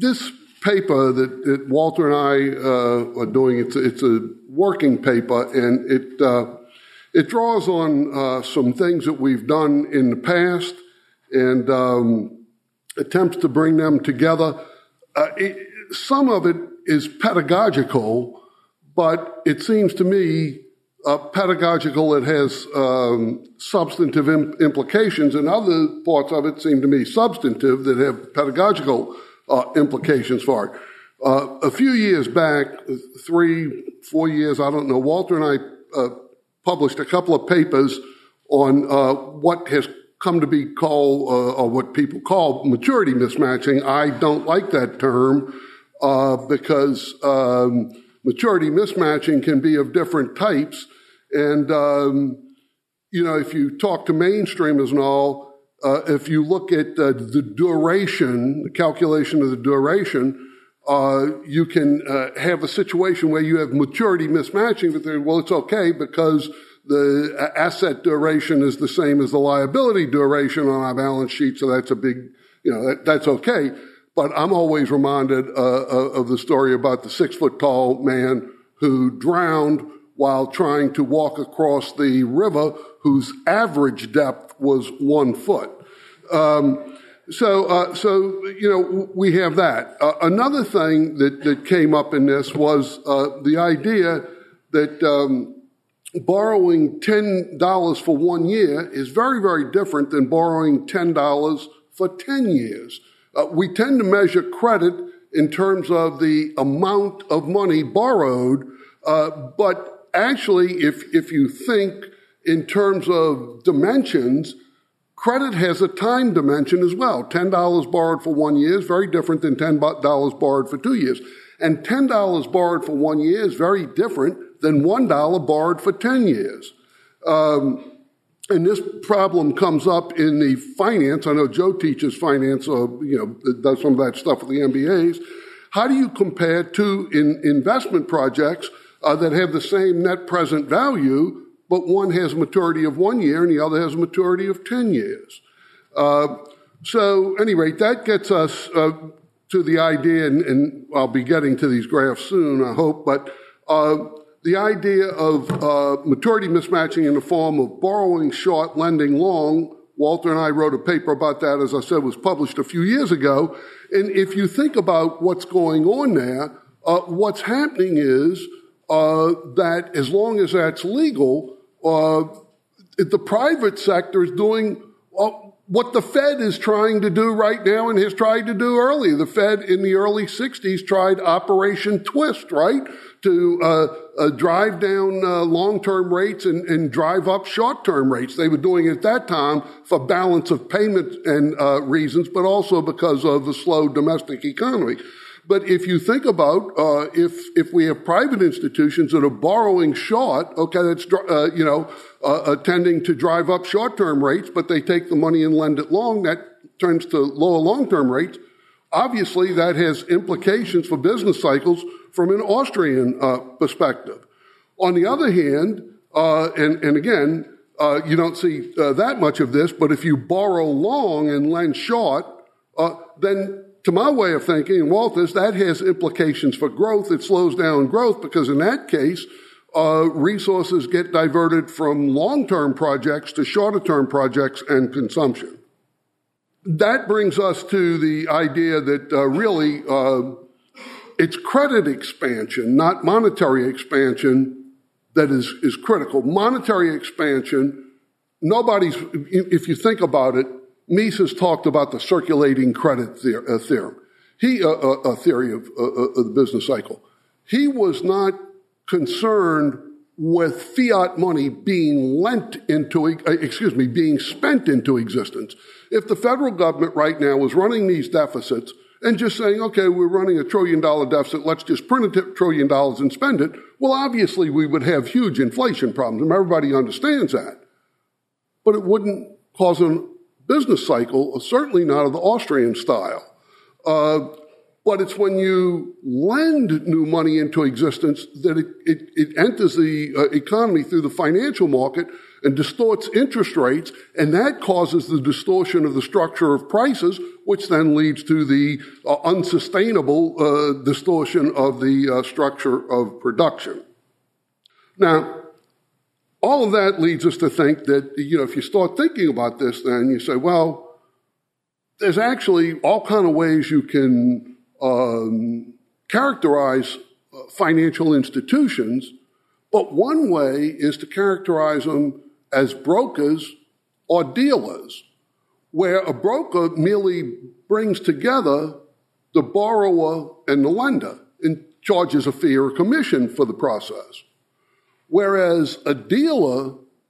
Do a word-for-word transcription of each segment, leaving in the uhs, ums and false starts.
this paper that, that Walter and I uh, are doing, it's, it's a working paper, and it uh, it draws on uh, some things that we've done in the past and um, attempts to bring them together. Uh, it, some of it is pedagogical, but it seems to me uh, pedagogical that has um, substantive im- implications, and other parts of it seem to me substantive that have pedagogical uh, implications for it. Uh, a few years back, three, four years, I don't know, Walter and I uh, published a couple of papers on uh, what has come to be called, uh, or what people call maturity mismatching. I don't like that term uh, because um, maturity mismatching can be of different types. And, um, you know, if you talk to mainstreamers and all, uh, if you look at uh, the duration, the calculation of the duration, Uh, you can uh, have a situation where you have maturity mismatching, but they, well, it's okay because the asset duration is the same as the liability duration on our balance sheet, so that's a big, you know, that, that's okay. But I'm always reminded uh, of the story about the six-foot-tall man who drowned while trying to walk across the river, whose average depth was one foot. Um, So, uh, so you know, we have that. Uh, another thing that, that came up in this was uh, the idea that um, borrowing ten dollars for one year is very, very different than borrowing ten dollars for ten years. Uh, we tend to measure credit in terms of the amount of money borrowed, uh, but actually, if if you think in terms of dimensions, credit has a time dimension as well. ten dollars borrowed for one year is very different than ten dollars borrowed for two years. And ten dollars borrowed for one year is very different than one dollar borrowed for ten years. Um, and this problem comes up in the finance. I know Joe teaches finance, or, you know, does some of that stuff with the M B As. How do you compare two in investment projects uh, that have the same net present value, but one has a maturity of one year and the other has a maturity of ten years. Uh, so, at any rate, that gets us uh, to the idea, and, and I'll be getting to these graphs soon, I hope, but uh, the idea of uh, maturity mismatching in the form of borrowing short, lending long. Walter and I wrote a paper about that, as I said, was published a few years ago. And if you think about what's going on there, uh, what's happening is uh, that as long as that's legal, Uh, the private sector is doing uh, what the Fed is trying to do right now and has tried to do earlier. The Fed in the early sixties tried Operation Twist, right, to uh, uh, drive down uh, long-term rates and, and drive up short-term rates. They were doing it at that time for balance of payment and uh, reasons, but also because of the slow domestic economy. But if you think about uh, if if we have private institutions that are borrowing short, okay, that's uh, you know uh, tending to drive up short-term rates, but they take the money and lend it long, that turns to lower long-term rates. Obviously, that has implications for business cycles from an Austrian uh, perspective. On the other hand, uh, and and again, uh, you don't see uh, that much of this, but if you borrow long and lend short, uh, then to my way of thinking, and Walter's, that has implications for growth. It slows down growth because in that case, uh, resources get diverted from long-term projects to shorter-term projects and consumption. That brings us to the idea that uh, really uh, it's credit expansion, not monetary expansion, that is, is critical. Monetary expansion, nobody's, if you think about it, Mises talked about the circulating credit theorem. He, uh, uh, a theory of, uh, of the business cycle. He was not concerned with fiat money being lent into, uh, excuse me, being spent into existence. If the federal government right now was running these deficits and just saying, okay, we're running a trillion dollar deficit, let's just print a trillion dollars and spend it, well, obviously we would have huge inflation problems, and everybody understands that. But it wouldn't cause an business cycle, certainly not of the Austrian style. Uh, But it's when you lend new money into existence that it, it, it enters the uh, economy through the financial market and distorts interest rates, and that causes the distortion of the structure of prices, which then leads to the uh, unsustainable uh, distortion of the uh, structure of production. Now, all of that leads us to think that, you know, if you start thinking about this, then you say, well, there's actually all kind of ways you can Um, characterize uh, financial institutions, but one way is to characterize them as brokers or dealers, where a broker merely brings together the borrower and the lender and charges a fee or a commission for the process. Whereas a dealer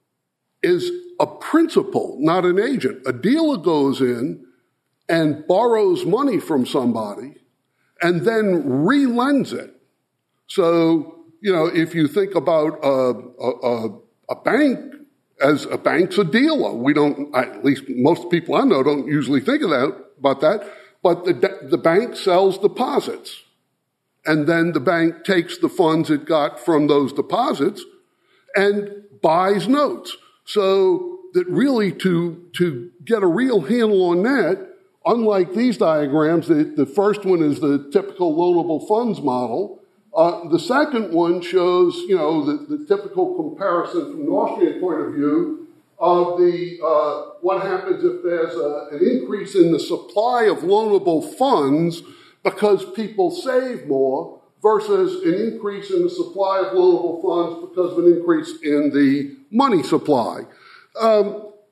is a principal, not an agent. A dealer goes in and borrows money from somebody and then re-lends it. So, you know, if you think about a, a, a bank, as a bank's a dealer. We don't, at least most people I know don't usually think of that, about that, but the, the bank sells deposits. And then the bank takes the funds it got from those deposits and buys notes. So that really to, to get a real handle on that, unlike these diagrams, the, the first one is the typical loanable funds model. Uh, the second one shows, you know, the, the typical comparison from an Austrian point of view of the uh, what happens if there's a, an increase in the supply of loanable funds because people save more versus an increase in the supply of loanable funds because of an increase in the money supply. Um,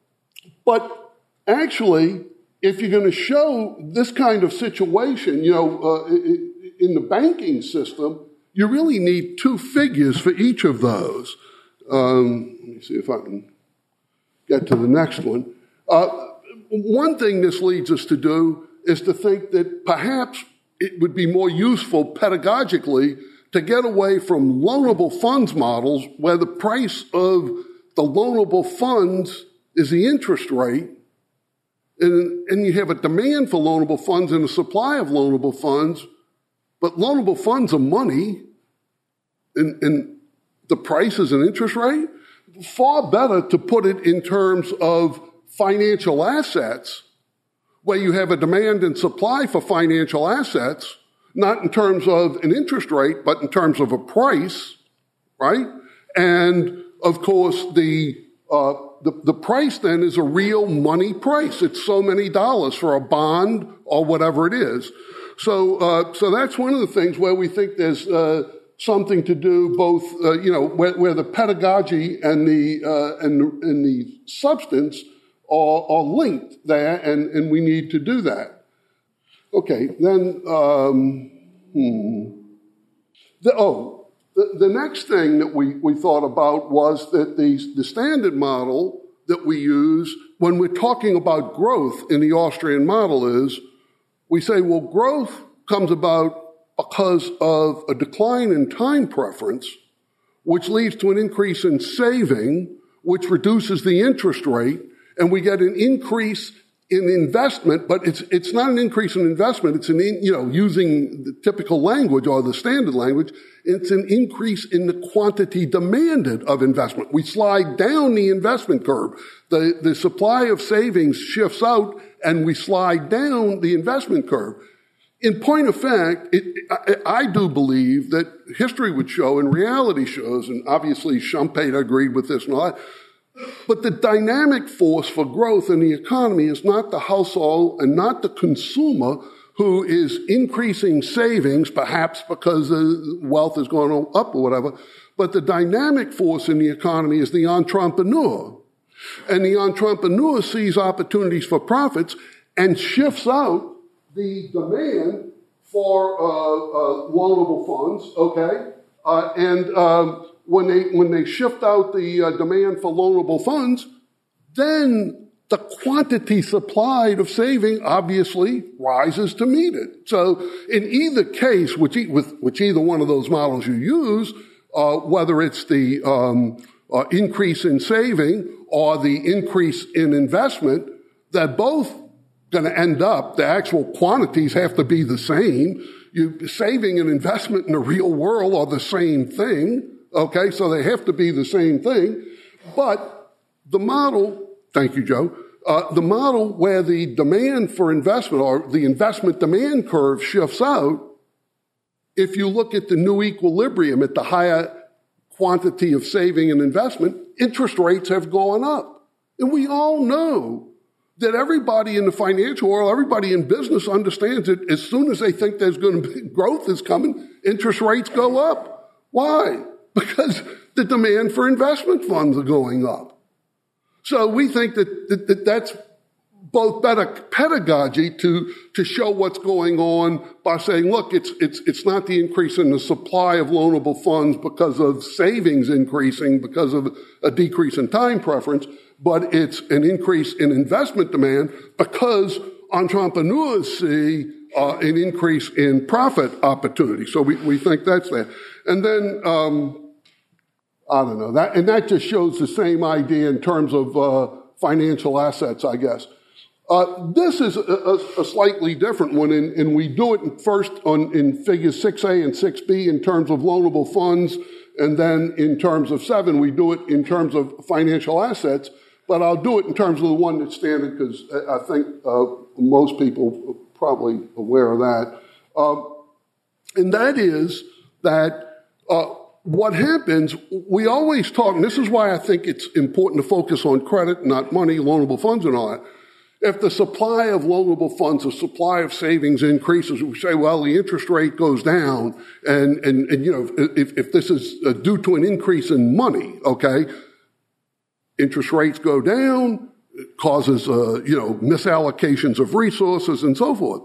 but actually, if you're going to show this kind of situation, you know, uh, in the banking system, you really need two figures for each of those. Um, let me see if I can get to the next one. Uh, one thing this leads us to do is to think that perhaps it would be more useful pedagogically to get away from loanable funds models where the price of the loanable funds is the interest rate, And, and you have a demand for loanable funds and a supply of loanable funds, but loanable funds are money, and, and the price is an interest rate. Far better to put it in terms of financial assets, where you have a demand and supply for financial assets, not in terms of an interest rate, but in terms of a price, right? And, of course, the uh, The, the price then is a real money price. It's so many dollars for a bond or whatever it is. So, uh, so that's one of the things where we think there's uh, something to do both, uh, you know, where, where the pedagogy and the uh, and, and the substance are, are linked there, and, and we need to do that. Okay, then, um, hmm. The, oh. The, the next thing that we, we thought about was that the, the standard model that we use when we're talking about growth in the Austrian model is we say, well, growth comes about because of a decline in time preference, which leads to an increase in saving, which reduces the interest rate, and we get an increase in investment, but it's it's not an increase in investment. It's an, in, you know, using the typical language or the standard language, it's an increase in the quantity demanded of investment. We slide down the investment curve. The, the supply of savings shifts out, and we slide down the investment curve. In point of fact, it, I, I do believe that history would show, and reality shows, and obviously Schumpeter agreed with this and all that, but the dynamic force for growth in the economy is not the household and not the consumer who is increasing savings, perhaps because the wealth is going up or whatever, but the dynamic force in the economy is the entrepreneur. And the entrepreneur sees opportunities for profits and shifts out the demand for uh, uh, loanable funds, okay? Uh, and um, when they when they shift out the uh, demand for loanable funds, then the quantity supplied of saving obviously rises to meet it. So in either case, which, with, which either one of those models you use, uh, whether it's the um, uh, increase in saving or the increase in investment, that both going to end up, the actual quantities have to be the same. You, saving and investment in the real world are the same thing, okay? So they have to be the same thing. But the model, thank you, Joe, uh, the model where the demand for investment or the investment demand curve shifts out, if you look at the new equilibrium at the higher quantity of saving and investment, interest rates have gone up. And we all know that everybody in the financial world, everybody in business understands that as soon as they think there's going to be growth is coming, interest rates go up. Why? Because the demand for investment funds are going up. So we think that, that, that that's both better pedagogy to, to show what's going on by saying, look, it's, it's, it's not the increase in the supply of loanable funds because of savings increasing because of a decrease in time preference, but it's an increase in investment demand because entrepreneurs see uh, an increase in profit opportunity. So we, we think that's there. And then, um, I don't know, that, and that just shows the same idea in terms of uh, financial assets, I guess. Uh, this is a, a, a slightly different one, and, and we do it first on, in figures six A and six B in terms of loanable funds, and then in terms of seven, we do it in terms of financial assets. But I'll do it in terms of the one that's standard because I think uh, most people are probably aware of that. Um, and that is that uh, what happens, we always talk, and this is why I think it's important to focus on credit, not money, loanable funds and all that. If the supply of loanable funds, the supply of savings increases, we say, well, the interest rate goes down, and, and, and you know, if, if this is due to an increase in money, okay, interest rates go down, it causes, uh, you know, misallocations of resources and so forth.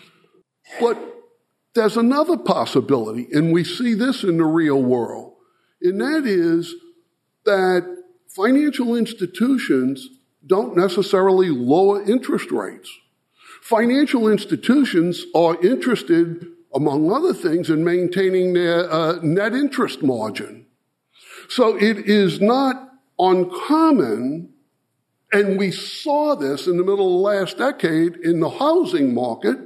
But there's another possibility, and we see this in the real world, and that is that financial institutions don't necessarily lower interest rates. Financial institutions are interested, among other things, in maintaining their uh, net interest margin. So it is not uncommon, and we saw this in the middle of the last decade in the housing market,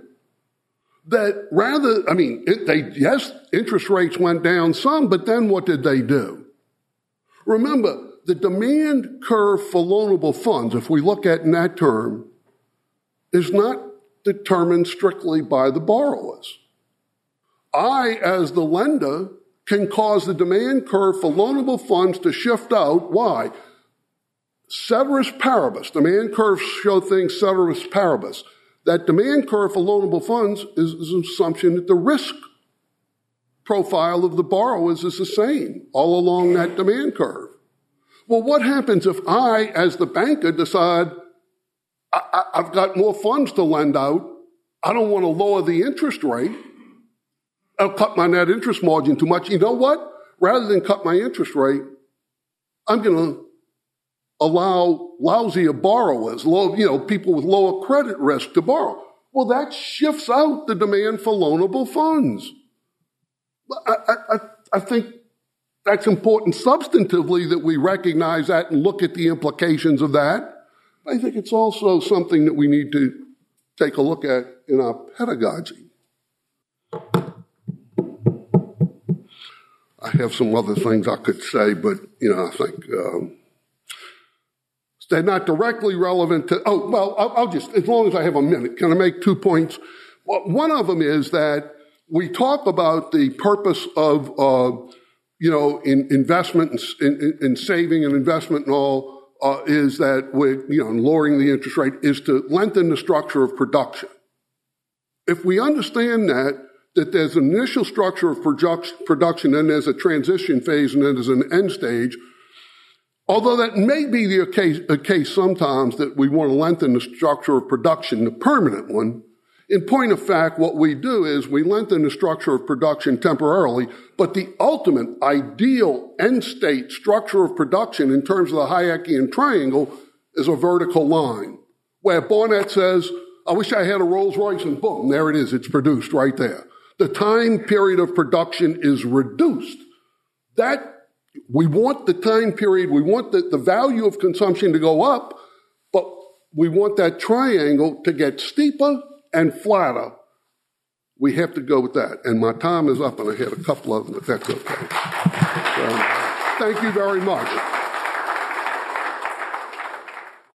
that rather, I mean, it, they, yes, interest rates went down some, but then what did they do? Remember, the demand curve for loanable funds, if we look at in that term, is not determined strictly by the borrowers. I, as the lender, can cause the demand curve for loanable funds to shift out. Why? Ceteris paribus. Demand curves show things ceteris paribus. That demand curve for loanable funds is, is an assumption that the risk profile of the borrowers is the same all along that demand curve. Well, what happens if I, as the banker, decide I, I, I've got more funds to lend out, I don't want to lower the interest rate, I'll cut my net interest margin too much. You know what? Rather than cut my interest rate, I'm going to allow lousier borrowers, low, you know, people with lower credit risk to borrow. Well, that shifts out the demand for loanable funds. I, I, I think that's important substantively that we recognize that and look at the implications of that. I think it's also something that we need to take a look at in our pedagogy. I have some other things I could say, but, you know, I think um, they're not directly relevant to, oh, well, I'll, I'll just, as long as I have a minute, can I make two points? Well, one of them is that we talk about the purpose of, uh, you know, in investment and in, in saving and investment and all, uh, is that we're, you know, lowering the interest rate is to lengthen the structure of production. If we understand that, that there's an initial structure of production, then there's a transition phase, and then there's an end stage. Although that may be the case, a case sometimes that we want to lengthen the structure of production, the permanent one, in point of fact, what we do is we lengthen the structure of production temporarily, but the ultimate ideal end state structure of production in terms of the Hayekian triangle is a vertical line, where Barnett says, I wish I had a Rolls Royce, and boom, there it is, it's produced right there. The time period of production is reduced. That, we want the time period, we want the, the value of consumption to go up, but we want that triangle to get steeper and flatter. We have to go with that. And my time is up, and I had a couple of them, but that's okay. So, thank you very much.